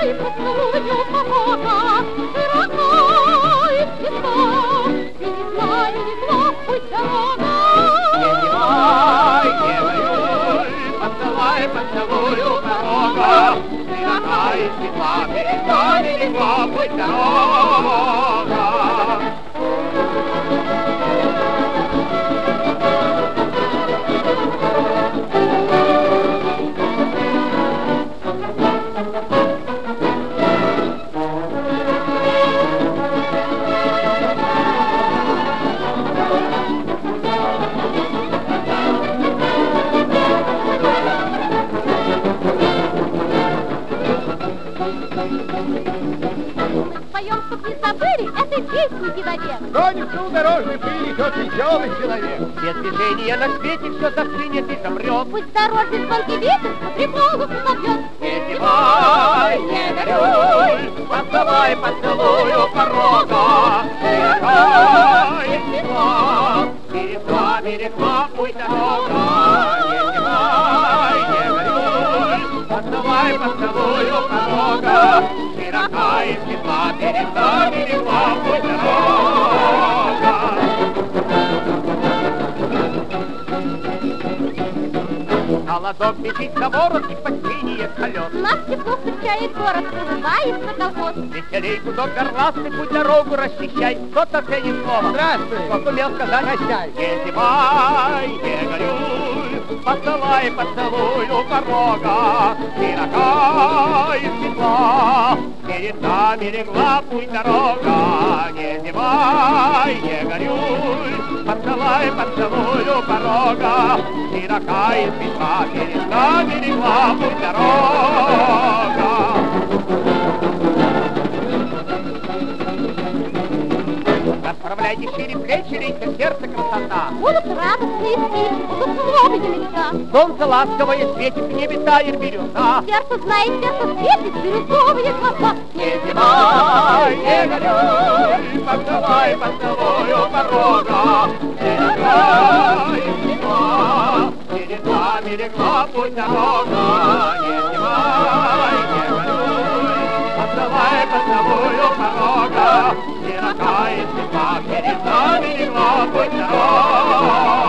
поцелую порога, широка и светла, берегла и легла путь дорога. Не зевай, не горюй, поцелуй, поцелую порога, широка и светла, берегла и легла путь дорога. Поем, чтоб не забыли, это песни педагог. Гонится у дорожной пыли, идет веселый человек. Все движения на свете все застынет и замрет. Пусть дорожный звонкий ветер по приколу собьет. Не зевай, не горюй, поцелуй, поцелую порога, широка и светла, берегла, берегла путь дорога. Не зевай, не горюй, поцелуй, поцелую порога, широка и светла, берегла, берегла путь дорога. Холодок бежит на ворот и под синие колес. Нас тепло встречает город, улыбается колхоз. Веселей гудок горластый, путь дорогу расчищай. Кто-то ценит слово. Здравствуй. Кто сумел сказать Прощай. не зевай, не горюй, поцелуй, поцелую порога, широка и светла, перед нами легла путь дорога. Не зевай, не горюй, поцелуй, поцелую порога, широка и светла, перед нами легла путь дорога. Расправляйте шире плечи, лейте сердце красота. Будут радостные песни, будут сломы мечта. Солнце ласковое светит, в небе тает бирюза. Сердце знает, сердце светит, бирюзовые глаза. Не зевай, не горюй, поцелуй, поцелую порога, широка и светла, перед нами легла путь дорога. Не зевай, не горюй, поцелуй, поцелую порога, широка и светла, перед нами легла путь дорога.